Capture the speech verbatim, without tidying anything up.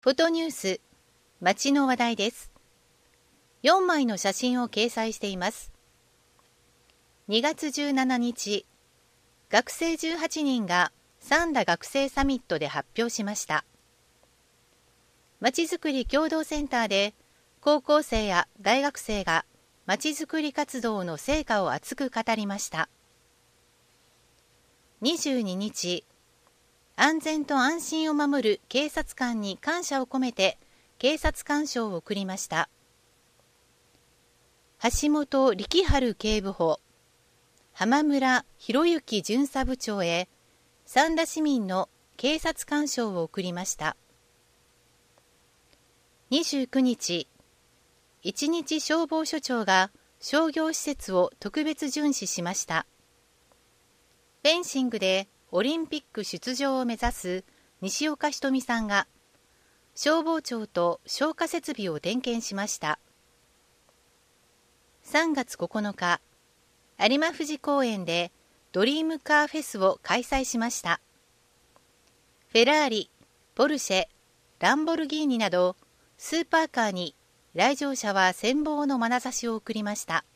フォトニュース、街の話題です。よんまいの写真を掲載しています。にがつじゅうしちにち、学生じゅうはちにんが三田学生サミットで発表しました。まちづくり共同センターで高校生や大学生がまちづくり活動の成果を熱く語りました。にじゅうににち、安全と安心を守る警察官に感謝を込めて警察官賞を贈りました。橋本力治警部補、浜村博之巡査部長へ三田市民の警察官賞を贈りました。にじゅうくにち、一日消防署長が商業施設を特別巡視しました。フェンシングでオリンピック出場を目指す西岡ひとみさんが消防庁と消火設備を点検しました。さんがつここのか、有馬富士公園でドリームカーフェスを開催しました。フェラーリ、ポルシェ、ランボルギーニなどスーパーカーに来場者は羨望の眼差しを送りました。